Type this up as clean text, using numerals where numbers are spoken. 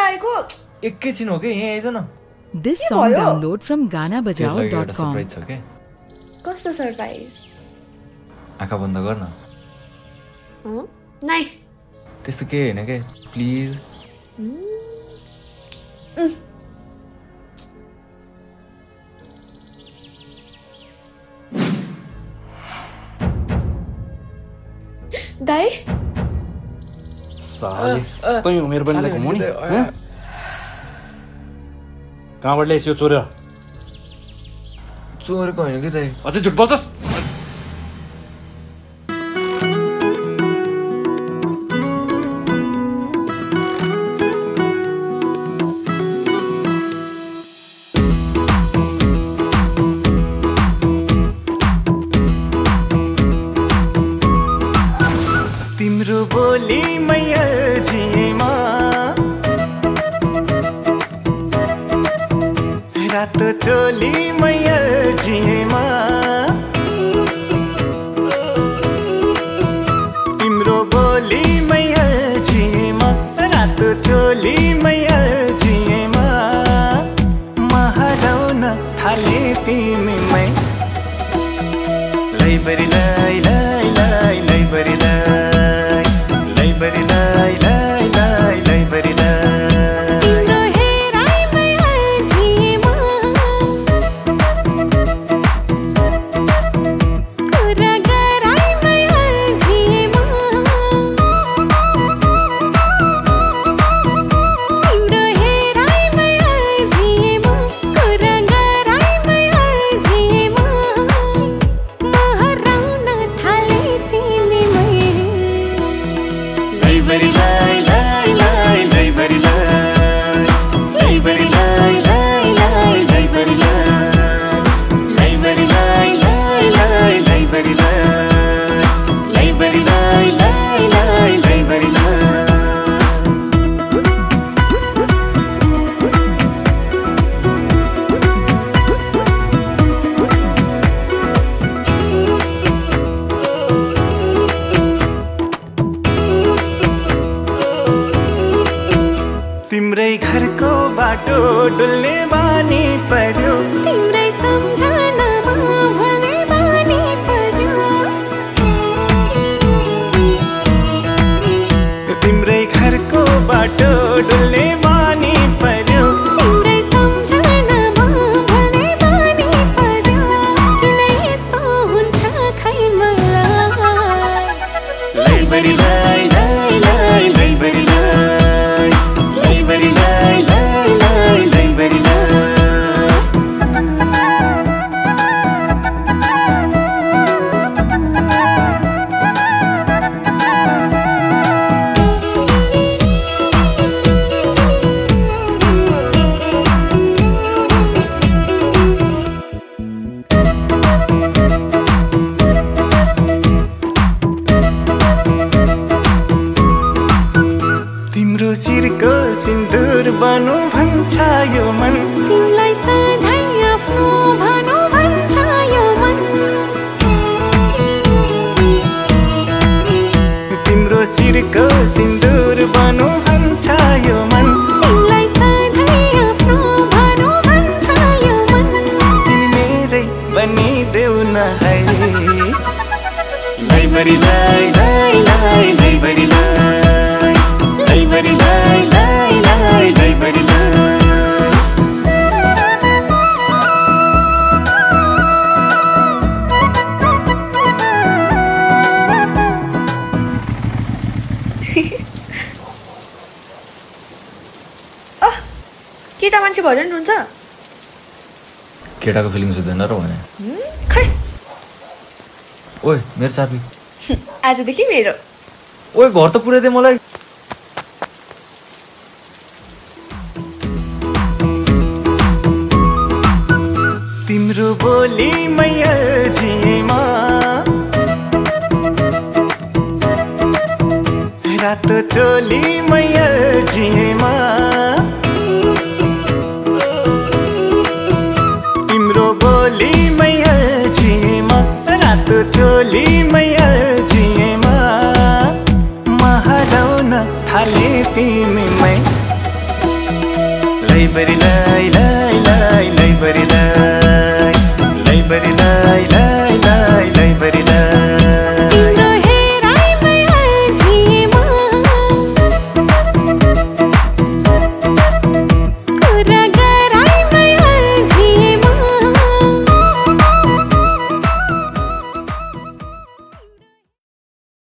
आएको एकैछिन हो के यहाँ आइज न This song download from ganabajao.com. Surprise छ के कस्तो सरप्राइज आँखा बन्द गर्न नाइ त्यस्तो के हैन के प्लिज दाइ साले तँ मेरो बहिनीलाई घुमाउने कहाँबाट ल्याइस् यो चोरेर चोरेको होइन कि दाइ अझै झुट बोल्छस् तिम्रो बोली मैया झिमा रातो चोली मैया झिमा तिम्रो बोली मैया झिमा रातो चोली मैया झिमा महराउन थाले तिमीमै लैबरी लै लै लै लैबरी लै लैबरी लै लै लै लैबरी लै तिम्रो हेराइ मैया झिमा कुरा गराइ मैया झिमा तिम्रो हेराइ मैया झिमा कुरा गराइ मैया झिमा महराउन थाले तिमीमै लैबरी लै लै लै लैबरी लै लैबरी लै लै लै लैबरी लै लैबरी लै लै लै लैबरी लै लैबरी लै लै लै लैबरी लै तिम्रै घरको बाटो डुल्ने बानी पर्यो तिम्रै सम्झनामा भुल्ने बानी पर्यो तिम्रै घरको बाटो डुल्ने बानी पर्यो तिम्रै सम्झनामा भुल्ने बानी पर्यो किन यस्तो हुन्छ खै मलाई लैबरी लै लै लै लैबरी लै लैबरी लै लै लै लैबरी लै तिम्रो शिरको सिन्दुर बनु भन्छ यो मन तिमीलाई सधैँ आफ्नो भनौँ भन्छ यो मन तिम्रो शिरको सिन्दुर बनु भन्छ यो मन तिमीलाई सधैँ आफ्नो भनौँ भन्छ यो मन तिमी मेरै बनिदेऊ न है लैबरी लै लै लै लैबरी लै लैबरी लै लै लै लैबरी लै केटा मान्छे भएर नि रुन्छ केटाको फिलिङ्स हुँदैन र भने खै ओइ मेरो चाबी आजदेखि मेरो ओइ घर त पुऱ्याइदिए मलाई तिम्रो बोली मैया झिमा रातो चोली मैया झिमा तिम्रो बोली मैया झिमा रातो चोली मैया झिमा महराउन थाले तिमीमै लाइब्रेरी लाई लाई लाई लाइब्रेरी